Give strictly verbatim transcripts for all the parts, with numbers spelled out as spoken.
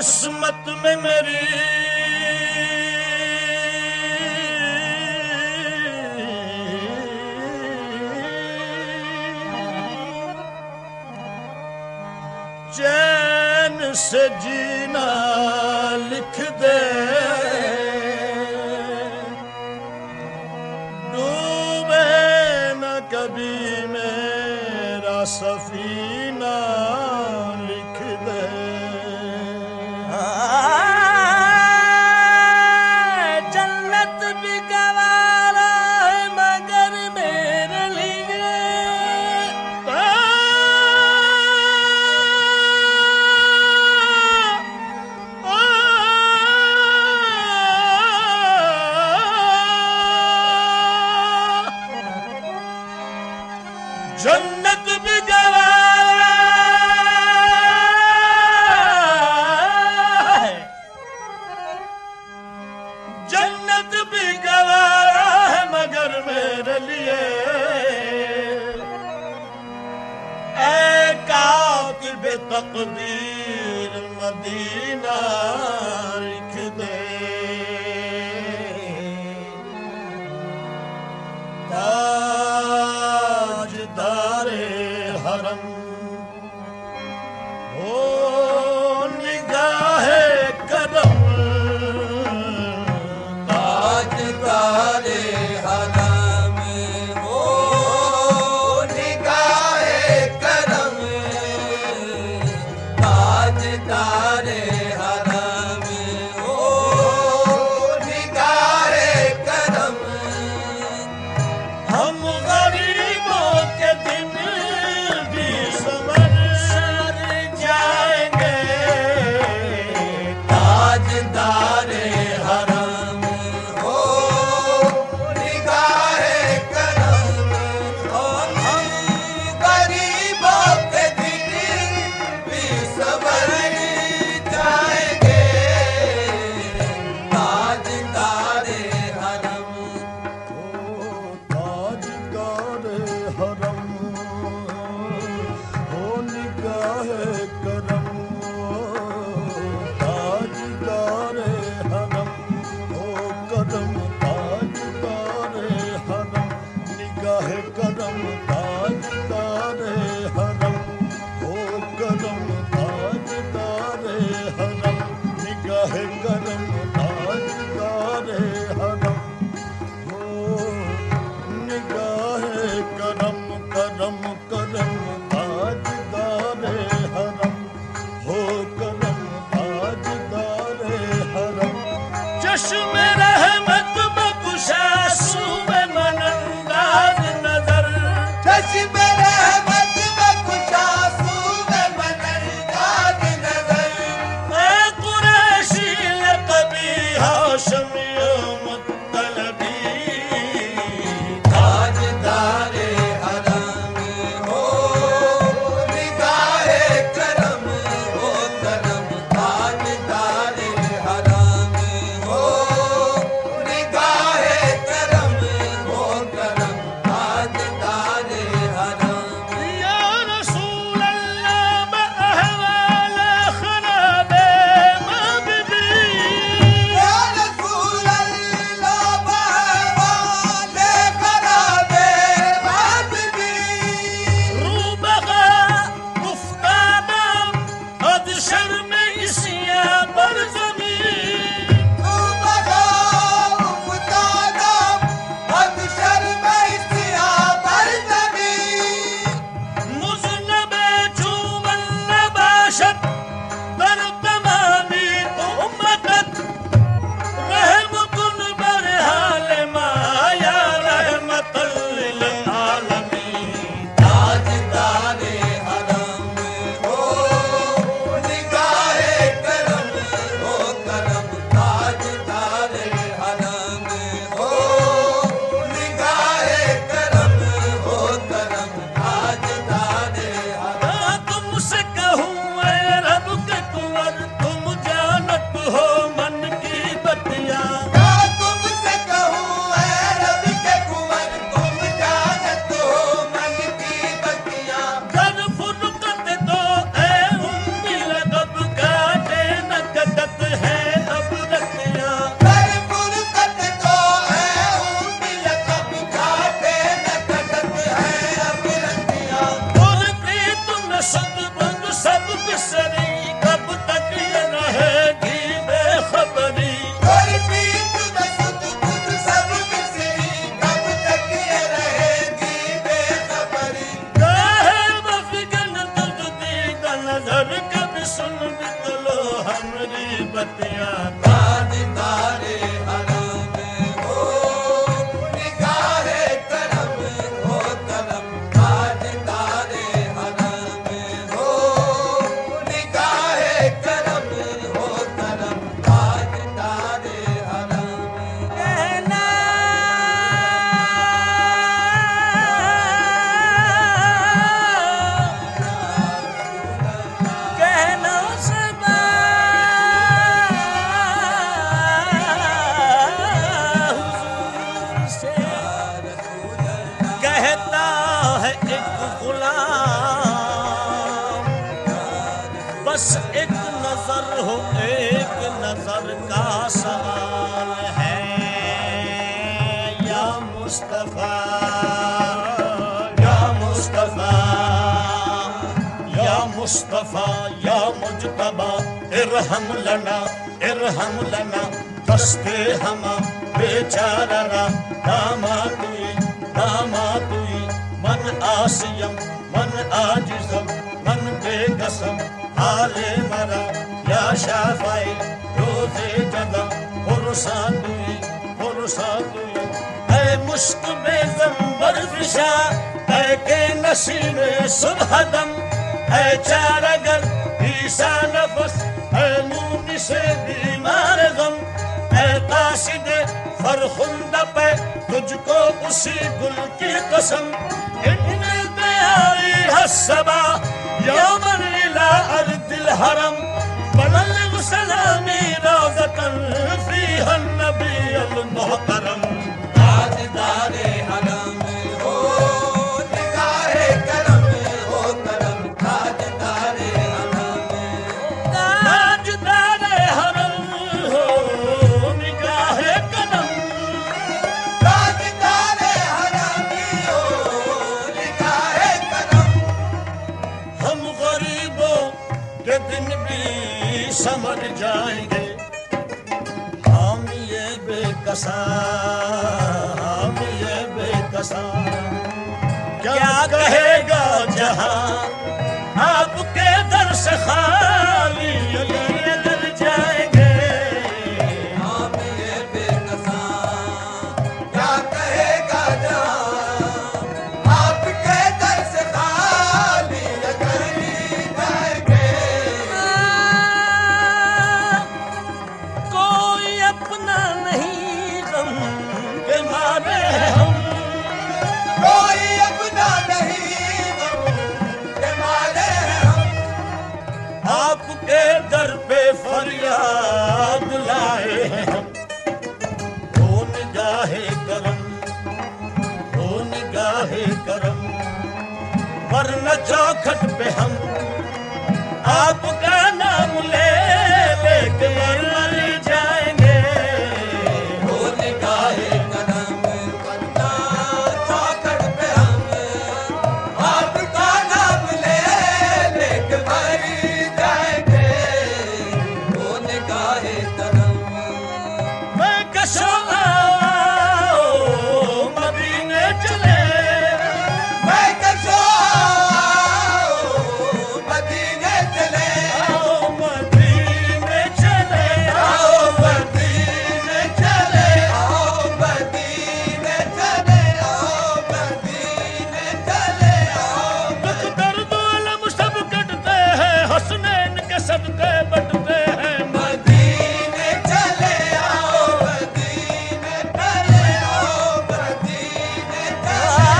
किस्मत में मेरी चैन से जीना लिख दे, डूबे न कभी मेरा सफीना लिख दे। जन्नत भी गवारा है मगर मेरे लिए, जन्नत भी गवारा है, जन्नत भी गवारा है मगर मेरे लिए। ऐ कातिब तकदीर मदीना लिख दे, ताजदारे हरम हो निगाहे करम, ताजदारे हरम हो निगाहे करम, ताजदारे हरम मुस्तफा या मुस्तफा या मुस्तफा या मुजतबा इरहम लना इरहम लना दस्ते हमा बेचारा दामातुई दामातुई मन आसियम मन आजिजम मन बेकसम हाले मरा या शाफाई रोजे जदा पुरसातुई पुरसातुई ऐ मुश्क बेज़म बरफिशा ऐ के नसीब सुबह दम ऐ चारगर ईसा नफस ऐ मूनी से बीमार गम ऐ कासिद फरखुंदा पे तुझको उसी गुल की कसम इन्ने प्यारी हसबा यौमन इला अर्दिल हरम बलग सलामी रोज़तन फीहा नबीयुल मुहतरम ताजदारे हरम हो निगाहे करम हो करम ताजदारे हरम ताजदारे हरम हो निगाहे करम ताजदारे हरम हो निगाहे करम हम गरीबों के दिन भी समझ जाएंगे हम ये बेकसा हम ये बेकसा क्या कहेगा जहां आपके दर से खाली अगर अगर जाएंगे हम ये बेकसा क्या कहेगा जहां आपके दर से खाली अगर जाएंगे कोई अपना नहीं गम के मारे हम कोई अपना नहीं गम के मारे हम आपके दर पे फरियाद लाए हैं हम ओ निगाहे करम ओ निगाहे करम वरना चौखट पे हम आपका नाम ले लेके मर जाएंगे हो निगाहे करम वरना चौखट पे हम आपका नाम ले लेके मर जाएंगे हो निगाहे करम मैं कशो आओ मदीने चले मैं कसो मदीने चले आओ मदीने चले आओ मदीने चले आओ मदीने चले आओ मदीने चले आओ दुख दर्द अलम सब कटते हैं हसनैन के सदके बटते हैं मदीने चले आओ मदीने चले आओ मदीने चले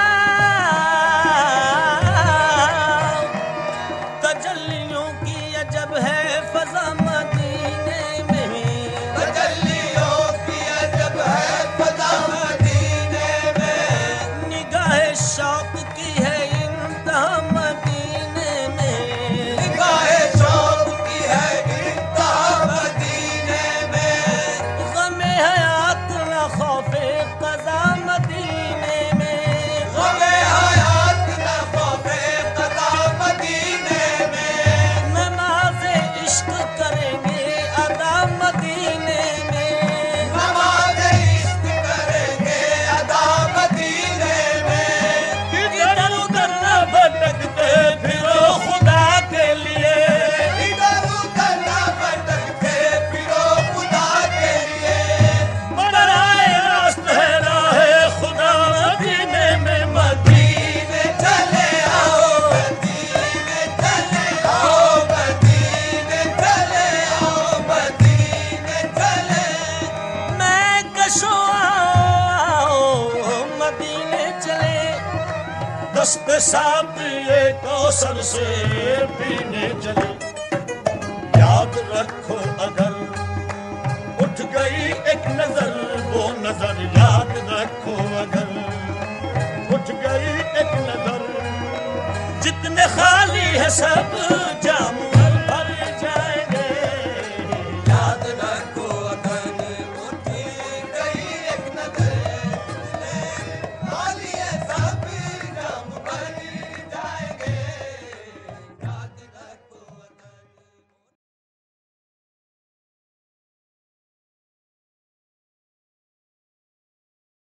तजल्लियों की अजब है फजा मदीने में तजल्लियों की अजब है फज़ा मदीने में निगाह शौक की है इंतहा मदीने में निगाहे शौक की है इंतहा मदीने में गमे हयात न खौफे क़ज़ा मदीने में गमे हयात न खौफे क़ज़ा मदीने में नमाज़े इश्क करेंगे अदा मदीने में नमाज़ इश्क करेंगे अदा मदीने में इधर उधर न भटकते फिरो खुदा के लिए इधर उधर न भटकते फिरो खुदा के लिए बराए रास्त है राहे खुदा मदीने में मदीने मदीने चले आओ मदीने चले आओ मदीने चले आओ मदीने चले मैं कशो आओ मदीने चले दस्ते साथ ये कौसर से पीने चले याद रखो अगर उठ गई एक नजर वो नजर याद रखो अगर उठ गई एक नजर जितने खाली है सब